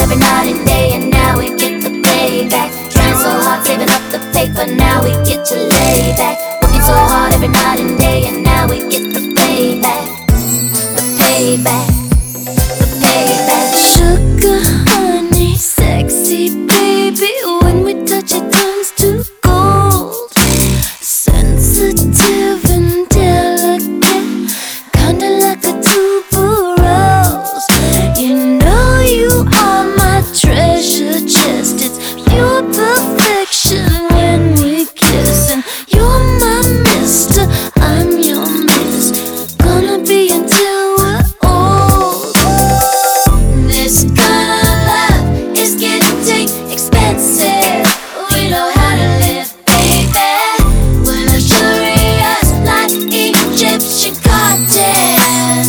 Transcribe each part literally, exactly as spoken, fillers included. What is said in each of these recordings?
every night and day, and now we get the payback. Trying so hard, saving up the paper, now we get to lay back. Working so hard every night and day, and now we get the payback. The payback, the payback. Sugar, honey, sexy baby, when we touch it turns to gold. Sensitive and delicate, kinda like a tuberose. You know you are my treasure chest, it's pure perfection when we kiss. And you're my mister, I'm your miss, gonna be until we're old. This kind of love is getting expensive, we know how to live, baby. We're luxurious like Egyptian cotton.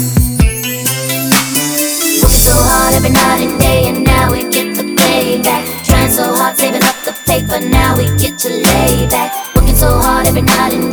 Working so hard every night and day, and now we get the payback. Trying so hard, saving up the paper, now we get to lay back. Working so hard every night and